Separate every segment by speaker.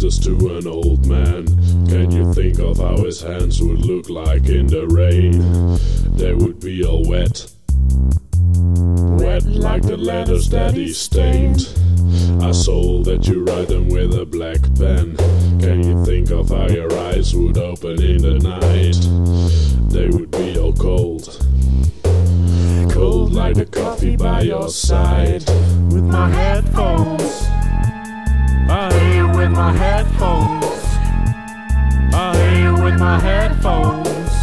Speaker 1: letters to an old man. Can you think of how his hands would look like in the rain? They would be all wet, wet like the letters that he stained. I saw that you write them with a black pen. Can you think of how your eyes would open in the night? They would be all cold, cold like the coffee by your side.
Speaker 2: With my headphones, I hear with my headphones, I hear with my headphones.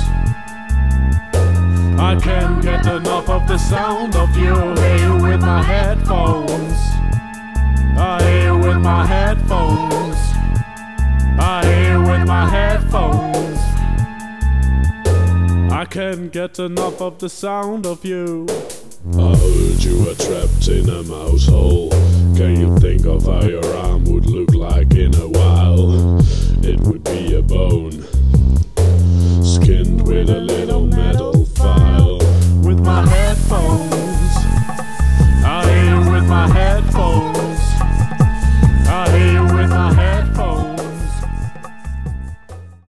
Speaker 2: I can't get enough of the sound of you. Here with my headphones, I hear with my headphones, I hear with my headphones. I can't get enough of the sound of you.
Speaker 1: I heard you were trapped in a mouse hole. Can you think of how your arm would look like in a while? It would be a bone, skinned with a little